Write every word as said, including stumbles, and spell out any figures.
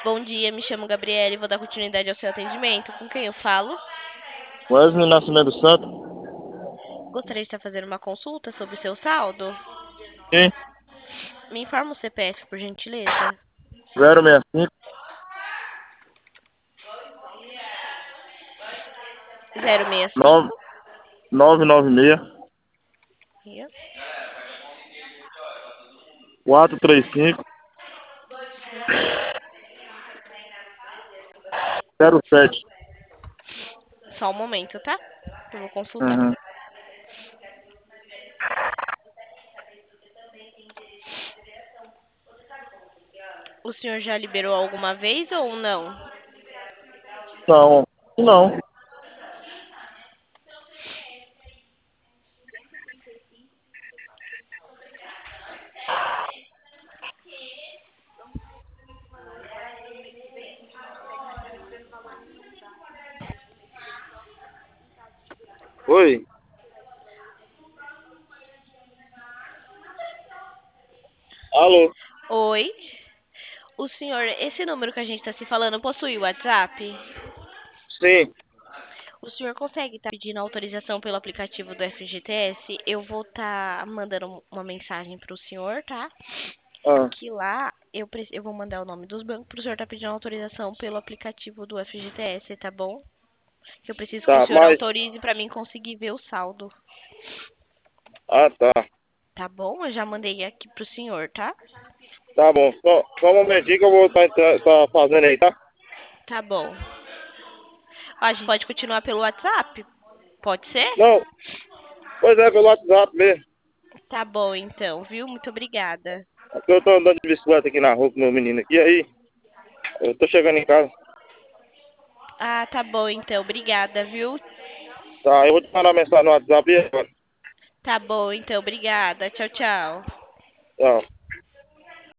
Bom dia, me chamo Gabriela e vou dar continuidade ao seu atendimento. Com quem eu falo? Wesley Nascimento Santo. Gostaria de estar fazendo uma consulta sobre o seu saldo? Sim. Me informa o C P F, por gentileza. zero seis cinco Zero seis nove cinco. nove nove seis Isso. quatro três cinco zero sete. Só um momento, tá? Eu vou consultar. Uhum. O senhor já liberou alguma vez ou não? Não. Não. Oi. Alô. Oi? O senhor, esse número que a gente está se falando possui o WhatsApp? Sim. O senhor consegue estar pedindo autorização pelo aplicativo do F G T S? Eu vou estar mandando uma mensagem para o senhor, tá? Ah, Que lá eu, pre- eu vou mandar o nome dos bancos para o senhor estar pedindo autorização pelo aplicativo do F G T S, tá bom? Que eu preciso que o tá, senhor mas. autorize para mim conseguir ver o saldo, Ah, tá. tá bom? Eu já mandei aqui pro senhor, tá? Tá bom. Só, só um momentinho que eu vou estar tá, tá fazendo aí, tá? Tá bom. Ó, a gente pode continuar pelo WhatsApp? Pode ser? Não. Pois é, pelo WhatsApp mesmo. Tá bom, então, viu? Muito obrigada. Porque eu tô andando de bicicleta aqui na rua com meu menino aqui. Aí, eu tô chegando em casa. Ah, tá bom, então. Obrigada, viu? Tá, eu vou te mandar mensagem no WhatsApp e agora. Tá bom, então. Obrigada. Tchau, tchau. Tchau.